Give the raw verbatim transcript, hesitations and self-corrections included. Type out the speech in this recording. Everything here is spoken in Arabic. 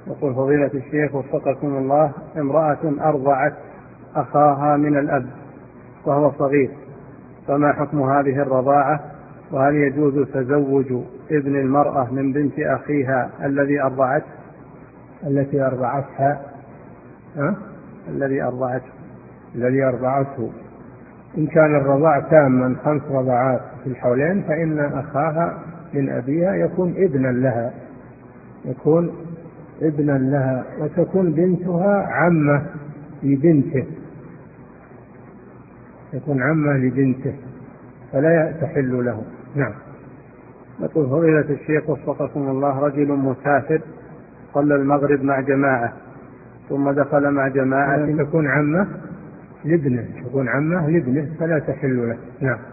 يقول فضيلة الشيخ وفقكم الله، امرأة أرضعت أخاها من الأب وهو صغير، فما حكم هذه الرضاعة؟ وهل يجوز تزوج ابن المرأة من بنت أخيها الذي أرضعته؟ التي أرضعتها أه؟ الذي أرضعته الذي أرضعته إن كان الرضاع تاما خمس رضعات في الحولين فإن أخاها من أبيها يكون ابنا لها يكون ابنا لها وتكون بنتها عمة لبنته يكون عمة لبنته فلا تحل له. نعم. يقول فضيلة الشيخ وفقكم الله، رجل مسافر صلى المغرب مع جماعة ثم دخل مع جماعة تكون عمة لابنه تكون عمة لابنه فلا تحل له. نعم.